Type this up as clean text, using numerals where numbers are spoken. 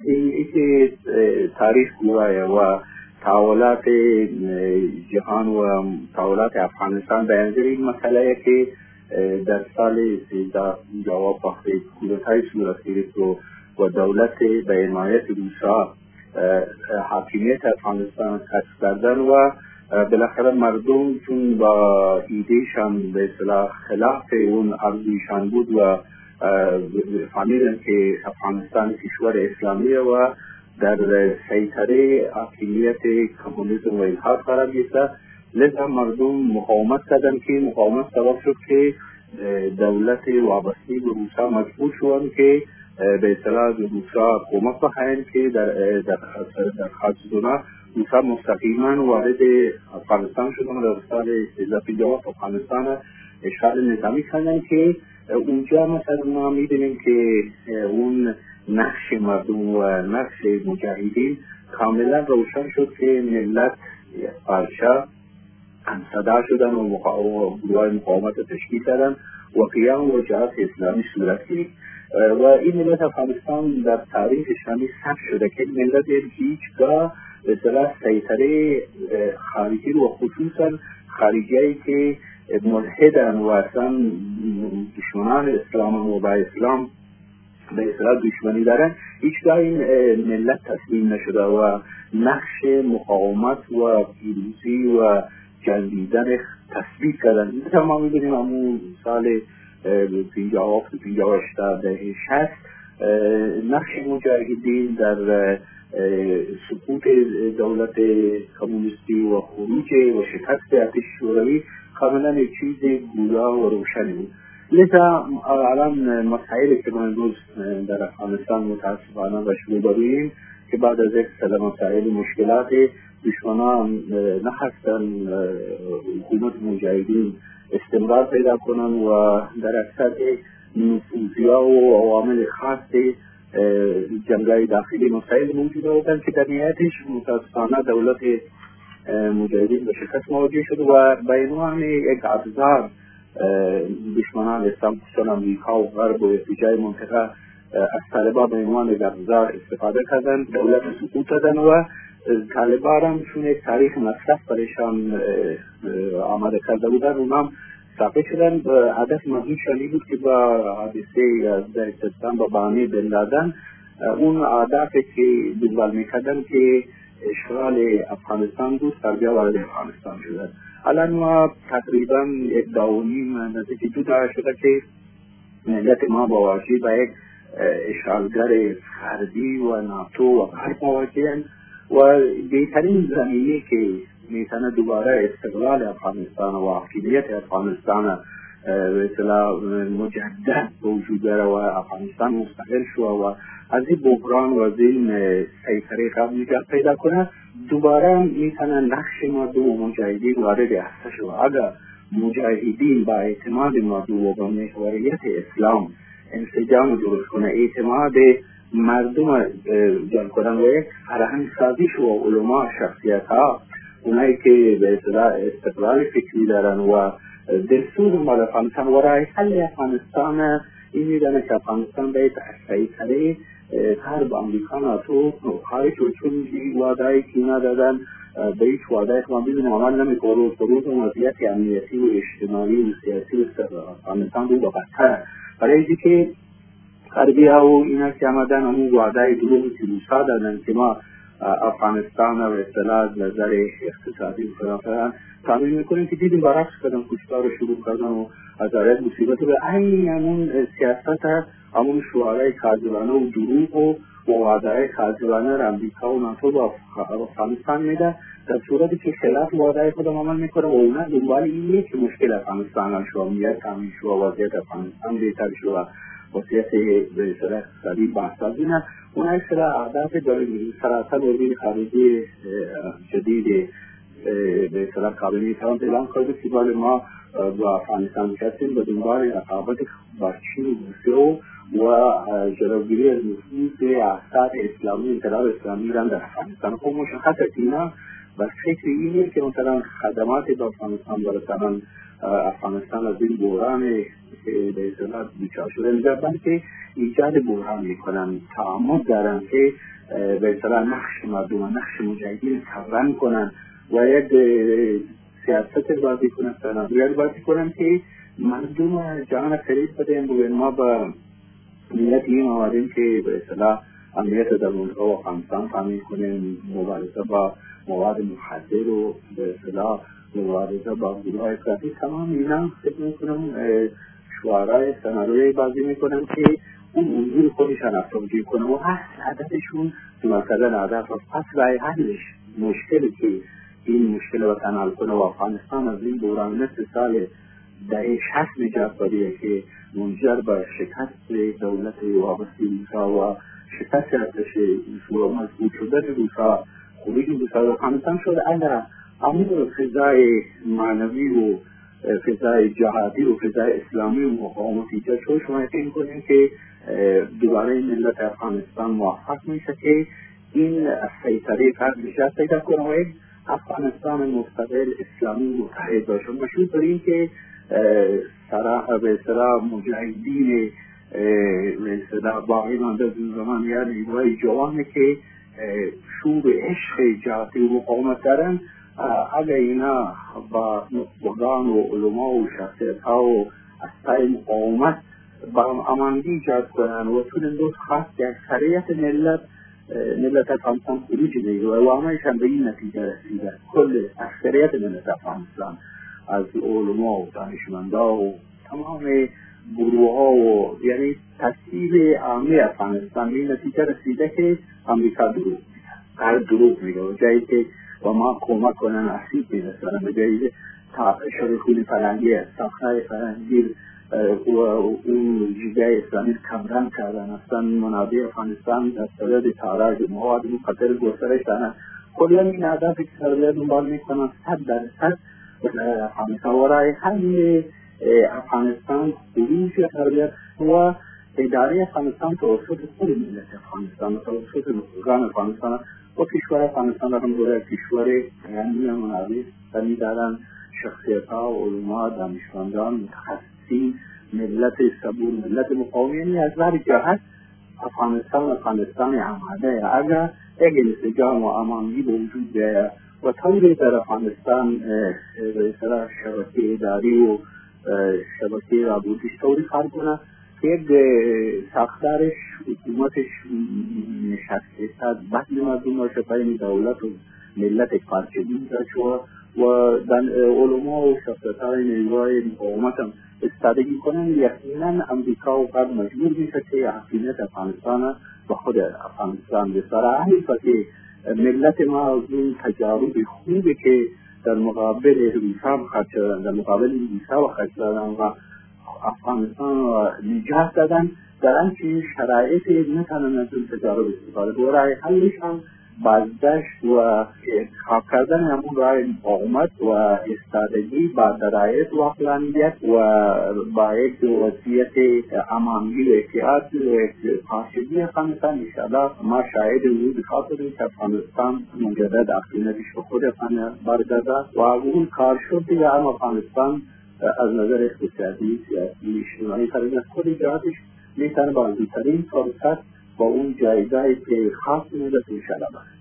این تاریخ گواه و تحولات جهان و تحولات افغانستان بیان این مسئله که در سال 1352 وقتی کودتای صورت گرفت و دولت به حمایت روسا حاکمیت افغانستان کسب کردن و بالاخره مردم چون با ایدهشان به اصطلاح خلاف اون ارزویشان بود و فهمیدن که افغانستان کشور اسلامی و در سیطره حاکمیت کمونیسم و الحاد قرار گرفته، لذا مردم مقاومت کردن که مقاومت سبب شد که دولت وابسته به روسا مجبور شدن که به اصطلاح روسا کمک بخواهند که در خاصدونا روسا مستقیما وارد افغانستان شدن و در سال 1352 افغانستان اشغال نظامی کردن که اونجا مثلا ما می‌بینیم که اون نقش مردم و نقش مجاهدین کاملا روشن شد که ملت پارچه همصدا شدن و گروه مقاومت تشکیل کردن و قیام و جهاد اسلامی صورت گرفت و این ملت افغانستان در تاریخ اسلامی ثبت شده که ملت هیچگاه به اصطلاح سیطره خارجی و خصوصا خارجیایی که ملحدن و اصلا دشمنان اسلام و با اسلام به اصطلاح دشمنی دارن، هیچگاه این ملت تسلیم نشده و نقش مقاومت و پیروزی و جنگیدن تثبیت کردن. مثلا ما می‌بینیم همون سال 57 58 دهه 60 نقش مجاهدین در سقوط دولت کمونیستی و خروج و شکست ارتش شوروی کاملا یک چیز گویا و روشنی بود. لذا الان مسائلی که ما امروز در افغانستان متاسفانه باش روبرویم که بعد از یک سال مسائل مشکلات دشمنان نخواستن حکومت مجاهدین استمرار پیدا کنن و در اکثر نفوذیا و عوامل خاص جنگای داخلی مسائل موجود بودن که در نهایتش متاسفانه دولت مجاهدین به شکست مواجه شد و به عنوان یک ابزار دشمنان اسلام خصوصا امریکا و غرب و ارتجاع منطقه از طالبان به عنوان یک ابزار استفاده کردن، دولت سقوط دادن و طالبان هم چون یک تاریخ مصرف برایشان آماده کرده بودن اونام ساقط شدن. هدف مزیدشانی بود که با حادثه در پاکستان با بانی بن لادن اون اهدافی که دنبال میکردن که اشغال افغانستان بود تربیه وارد افغانستان شدن. الان ما تقریبا یک داونیم نزدیک 2 دهه شده که ملت ما با واجه با یک اشغالگر فردی و ناتو و غرب مواجهن و بهترین زمینی که میتونه دوباره استقلال افغانستان و حاکمیت افغانستان به اصطلاح مجدد وجود داره و افغانستان مستقل شو و از این بحران و از این سیطره قبل نجات پیدا کنه، دوباره میتونه نقش مردم و مجاهدین وارد هسته شو. اگر مجاهدین با اعتماد مردم و با محوریت اسلام انسجام درست کنه، اعتماد مردم جلب کنن و یک فرهنگ سازی شو و علما شخصیت ها اونایی که به اصطلاح استقلال فکری دارن و دلسوز مال افغانستان و رای حل افغانستان این میدانه که افغانستان باید سیطره غرب امریکا ناتو خارج و چون این وعده‌ای که اینا دادن به هیچ وعده‌ای که ما می‌بینیم عمل نمی‌کنه. فروغ وضعیت امنیتی و اجتماعی و سیاسی افغانستان بود بدتر برای اینکه غربی‌ها و اینا که آمدن همون وعده‌ای دروغی که روسا دادن که ما افغانستان و اصطلاح نظر اقتصادی و فرانسه تعمین میکنیم که دیدیم برعکس کردن، کشتار رو شروع کردن و از آرد مصیبت به این همون سیاست همون شعارهای کاذبانه و دروغ و وعده‌های کاذبانه را امریکا و ناتو با افغانستان میده، در صورتی که خلاف وعده خودم عمل میکنه و اونا دنبال اینه که مشکل افغانستان حل شو، امنیت تامین شو، وضعیت افغانستان بهتر شو، وضعیت به اصطلاح اقتصادی بحث‌سازی نه. اون اصلا اهداف سراسر وزیر خارجه جدید به اصطلاح کابینه ترامپ اعلام کرده که باید ما با افغانستان کردیم به دنبال رقابت با چین و روسیه و جلوگیری از نفوذ احزاب اسلامی انقلاب اسلامی را در افغانستان. خب مشخصه که اینا و فکر اینه که مثلا خدمات به افغانستان برسانن افغانستان از این بحران به اصطلاح بیچار شده می‌گردن که ایجاد بحران میکنن، تعمد دارن که به اصطلاح نقش مردم و نقش مجاهدین کمرنگ کنن و یک سیاست بازی کنن، سناریوی بازی کنن که مردم جهان فریب بدهیم و ما با ملت این آمدیم که به اصطلاح امنیت درونها و افغانستان تامین کنیم، مبارزه با مواد مخدر و به اصطلاح مبارزه با گروه‌های افراطی، تمام اینا فکر می‌کنم شعارهای سناریوی بازی می‌کنم که اون اصول خودشان افزایش کنه و هدفشون مثلا هدف پس رای حلش مشکلی که این مشکل وطن حل کنه و افغانستان از این بحران نصف سال دهه 60 نجات بده که منجر به شکست دولت وابسته روسا و شکست ارتش روسا و مضبوط شدن روسا، خروج روسا از افغانستان شد. اگر همون فضای معنوی و فضای جهادی و فضای اسلامی و مقاومت ایجاد شد، شما یقین کنید که دوباره ملت افغانستان موفق میشه که این سیطره فرد نشست پیدا کنه و یک افغانستان مستقل اسلامی متحد باشه. مشهور بر این که به اصطلاح مجاهدین به اصطلاح باقی مانده از اون زمان یا نیروهای جوانی که شور عشق جهادی و مقاومت دارن، اگر اینا با نخبگان و علما و شخصیت ها و اسطای مقاومت با امانگی ایجاد کنن و چون این دوست خواست که اکثریت ملت افغانستان خروج دیگه و همهشان به این نتیجه رسیده، کل اکثریت ملت افغانستان از علما و دانشمندا و تمام گروه ها و یعنی تصویب عامی افغانستان به این نتیجه رسیده که امریکا دروغ میگه، هر دروغ میگه و جایی که با ما کمک کنن اسیب میرسن به جایی شبکه‌های فرنگی ساختای فرنگی و اون جیگه اسلامی کمرنگ کردن، اصلا منابع افغانستان در صدد تاراج مواد مخدر گسترش دارن. کلا این هدف که سربیه دنبال میکنن 100% افغانستان و رای حل افغانستان خروج تربیت و اداره افغانستان توسط کل ملت افغانستان توسط نخبگان افغانستان و کشور افغانستان را هم دوره کشور غنی منابع غنی دارن، شخصیت ها و علما دانشمندان متخصصین، ملت صبور، ملت مقاوم. یعنی از هر جهت افغانستان آماده اگر یک انسجام و امانگی به وجود بیاید و طوری در افغانستان به اصطلاح شبکه اداری و شبکه رابطش طوری کار کنه که یک ساختارش حکومتش نشسته بدل مردم باشه، بین دولت و ملت یک پارچگی داشته و علما و شخصیت‌های نیروهای مقاومت هم استادگی کنن، یقینا امریکا و غرب مجبور میشه که حاکمیت افغانستان به خود افغانستان بسپاره. حیفه که ملت ما از این تجارب خوبی که در مقابل روسا خرج شدن، در مقابل روسا خرج شدن و افغانستان را نجات دادن، در آنچه شرایط نتوانند از این تجارب استفاده کنند. راه حلش هم بازداشت و انتخاب کردن همون راه مقاومت و استادگی با درایت و عقلانیت و با یک وضعیت امانگی و احتیاط و پاشگی افغانستان. انشاءالله ما شاهد وجود خاطریم که افغانستان مجدد حاکمیتش به خود برگرده و اون کارشد یا هم افغانستان از نظر اقتصادی، سیاسی، اجتماعی فرض خود جهاتش میتونه با زودترین فرصت با اون جایگاهی که خاص ملت انشاءالله